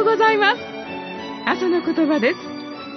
うございます。朝の言葉です。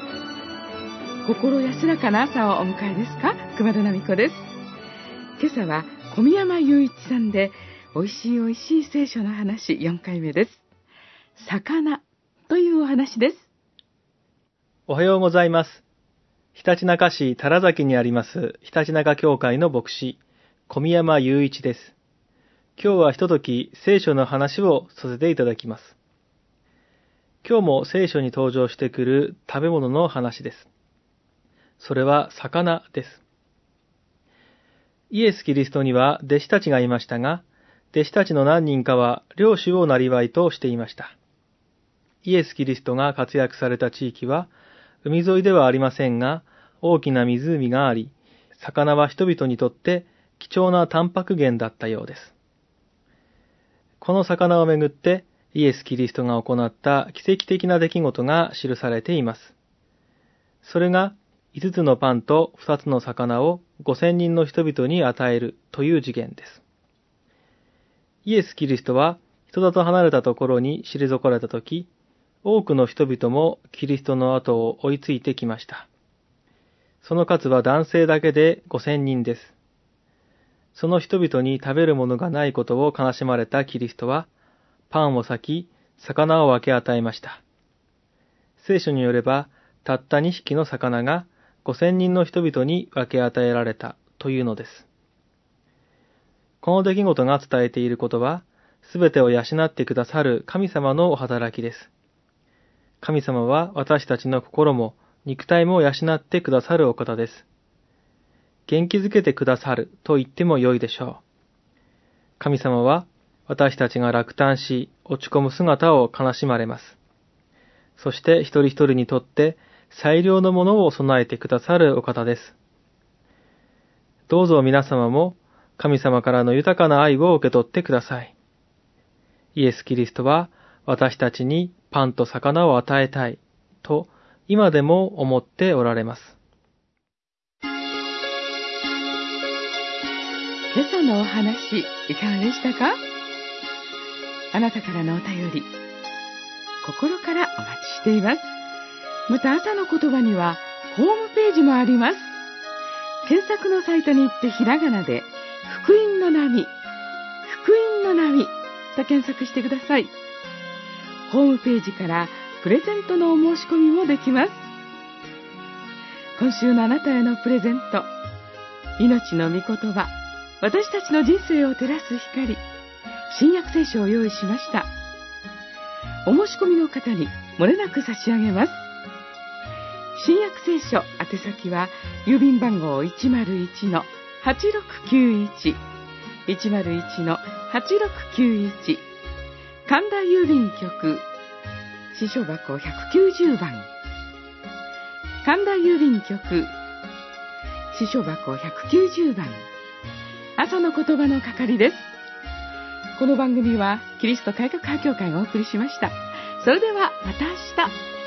心安らかな朝をお迎えですか？熊田奈美子です。今朝は小宮山雄一さんでおいしいおいしい聖書の話4回目です。魚というお話です。 おはようございます。ひたちなか市多良崎にありますひたちなか教会の牧師小宮山雄一です。今日はひととき聖書の話をさせていただきます。今日も聖書に登場してくる食べ物の話です。それは魚です。イエス・キリストには弟子たちがいましたが、弟子たちの何人かは漁師を生業としていました。イエス・キリストが活躍された地域は、海沿いではありませんが、大きな湖があり、魚は人々にとって貴重なタンパク源だったようです。この魚をめぐって、イエス・キリストが行った奇跡的な出来事が記されています。それが、5つのパンと2つの魚を5000人の人々に与えるという事件です。イエス・キリストは人里離れたところに退かれたとき、多くの人々もキリストの後を追いついてきました。その数は男性だけで5000人です。その人々に食べるものがないことを悲しまれたキリストは、パンを裂き、魚を分け与えました。聖書によれば、たった2匹の魚が5000人の人々に分け与えられたというのです。この出来事が伝えていることは、すべてを養ってくださる神様のお働きです。神様は私たちの心も肉体も養ってくださるお方です。元気づけてくださると言っても良いでしょう。神様は私たちが落胆し落ち込む姿を悲しまれます。そして一人一人にとって最良のものを備えてくださるお方です。どうぞ皆様も神様からの豊かな愛を受け取ってください。イエス・キリストは私たちにパンと魚を与えたいと今でも思っておられます。 今朝のお話いかがでしたか？あなたからのお便り、心からお待ちしています。また朝の言葉にはホームページもあります。検索のサイトに行ってひらがなで福音の波、福音の波と検索してください。ホームページからプレゼントのお申し込みもできます。今週のあなたへのプレゼント、命の御言葉、私たちの人生を照らす光、新約聖書を用意しました。お申し込みの方に漏れなく差し上げます。新約聖書宛先は郵便番号 101-8691 101-8691 神田郵便局支所箱190番、神田郵便局支所箱190番、朝の言葉の係です。この番組はキリスト改革派教会がお送りしました。それではまた明日。